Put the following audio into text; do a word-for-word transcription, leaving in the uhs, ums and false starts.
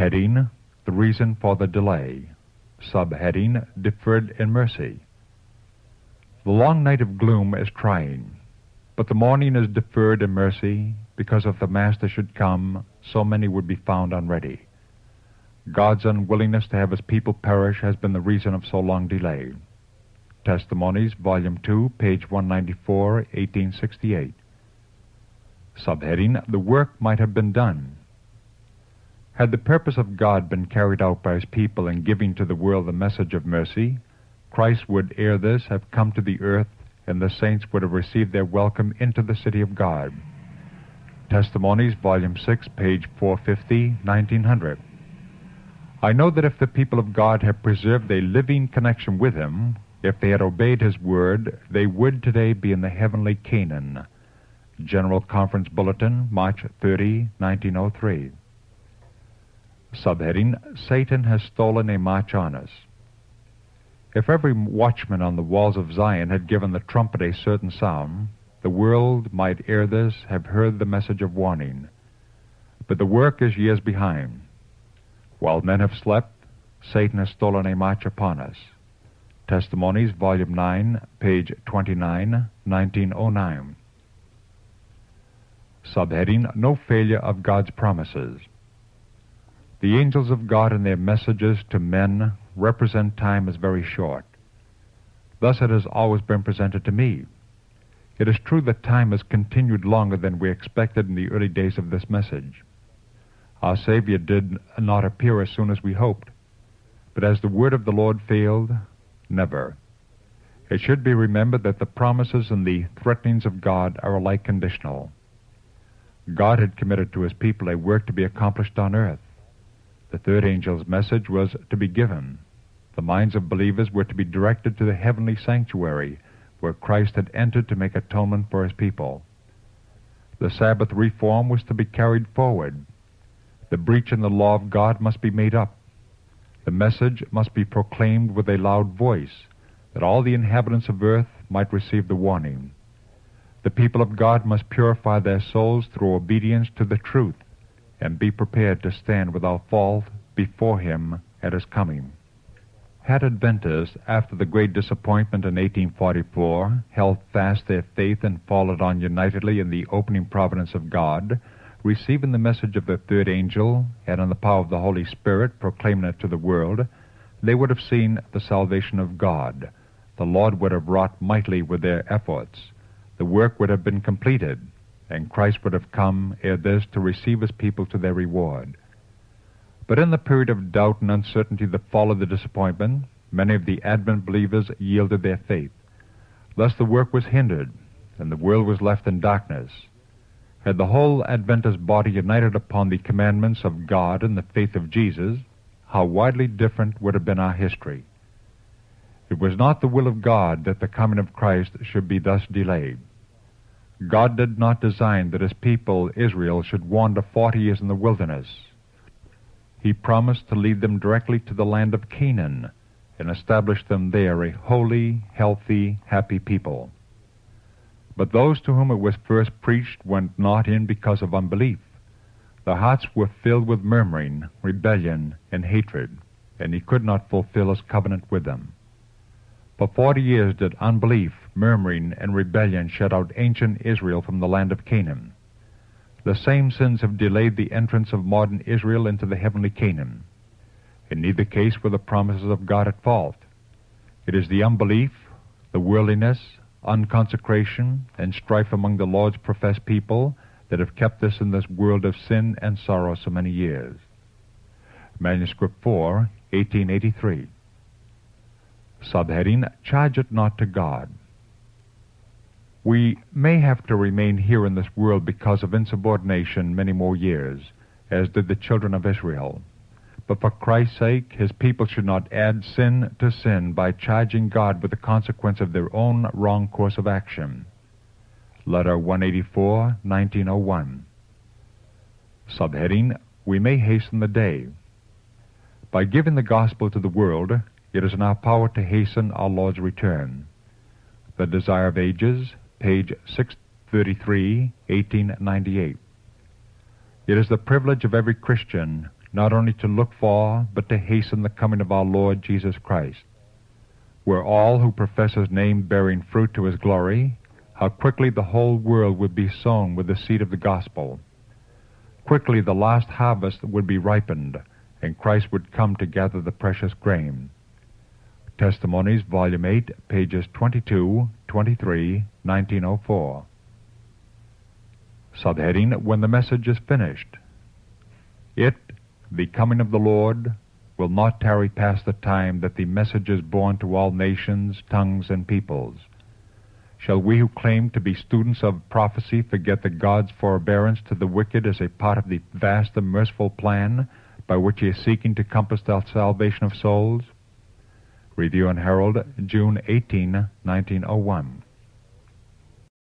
Heading: The reason for the delay. Subheading: Deferred in mercy. The long night of gloom is trying, but the morning is deferred in mercy, because if the Master should come, so many would be found unready. God's unwillingness to have his people perish has been the reason of so long delay. Testimonies, Volume two, page one ninety-four, eighteen sixty-eight. Subheading: The work might have been done. Had the purpose of God been carried out by his people in giving to the world the message of mercy, Christ would ere this have come to the earth, and the saints would have received their welcome into the city of God. Testimonies, Volume six, page four fifty, nineteen hundred. I know that if the people of God had preserved a living connection with him, if they had obeyed his word, they would today be in the heavenly Canaan. General Conference Bulletin, March thirtieth, nineteen oh three. Subheading: Satan has stolen a march on us. If every watchman on the walls of Zion had given the trumpet a certain sound, the world might ere this have heard the message of warning. But the work is years behind. While men have slept, Satan has stolen a march upon us. Testimonies, Volume nine, page twenty-nine, nineteen oh nine. Subheading: No failure of God's promises. The angels of God in their messages to men represent time as very short. Thus it has always been presented to me. It is true that time has continued longer than we expected in the early days of this message. Our Savior did not appear as soon as we hoped, but as the word of the Lord failed, never. It should be remembered that the promises and the threatenings of God are alike conditional. God had committed to his people a work to be accomplished on earth. The third angel's message was to be given. The minds of believers were to be directed to the heavenly sanctuary, where Christ had entered to make atonement for his people. The Sabbath reform was to be carried forward. The breach in the law of God must be made up. The message must be proclaimed with a loud voice, that all the inhabitants of earth might receive the warning. The people of God must purify their souls through obedience to the truth, and be prepared to stand without fault before him at his coming. Had Adventists, after the great disappointment in eighteen forty-four, held fast their faith and followed on unitedly in the opening providence of God, receiving the message of the third angel, and in the power of the Holy Spirit proclaiming it to the world, they would have seen the salvation of God. The Lord would have wrought mightily with their efforts. The work would have been completed, and Christ would have come ere this to receive his people to their reward. But in the period of doubt and uncertainty that followed the disappointment, many of the Advent believers yielded their faith. Thus the work was hindered, and the world was left in darkness. Had the whole Adventist body united upon the commandments of God and the faith of Jesus, how widely different would have been our history. It was not the will of God that the coming of Christ should be thus delayed. God did not design that his people, Israel, should wander forty years in the wilderness. He promised to lead them directly to the land of Canaan and establish them there a holy, healthy, happy people. But those to whom it was first preached went not in because of unbelief. Their hearts were filled with murmuring, rebellion, and hatred, and he could not fulfill his covenant with them. For forty years did unbelief, murmuring, and rebellion shut out ancient Israel from the land of Canaan. The same sins have delayed the entrance of modern Israel into the heavenly Canaan. In neither case were the promises of God at fault. It is the unbelief, the worldliness, unconsecration, and strife among the Lord's professed people that have kept us in this world of sin and sorrow so many years. Manuscript four, eighteen eighty-three. Subheading: Charge it not to God. We may have to remain here in this world because of insubordination many more years, as did the children of Israel. But for Christ's sake, his people should not add sin to sin by charging God with the consequence of their own wrong course of action. Letter one eighty-four, nineteen oh one. Subheading: We may hasten the day. By giving the gospel to the world, it is in our power to hasten our Lord's return. The Desire of Ages, page six thirty-three, eighteen ninety-eight. It is the privilege of every Christian not only to look for, but to hasten the coming of our Lord Jesus Christ. Were all who profess his name bearing fruit to his glory, how quickly the whole world would be sown with the seed of the gospel. Quickly the last harvest would be ripened, and Christ would come to gather the precious grain. Testimonies, Volume eight, pages twenty-two, twenty-three, nineteen oh four. Subheading, When the Message is Finished. It, the coming of the Lord, will not tarry past the time that the message is borne to all nations, tongues, and peoples. Shall we who claim to be students of prophecy forget that God's forbearance to the wicked is a part of the vast and merciful plan by which he is seeking to compass the salvation of souls? Review and Herald, June eighteenth, nineteen oh one.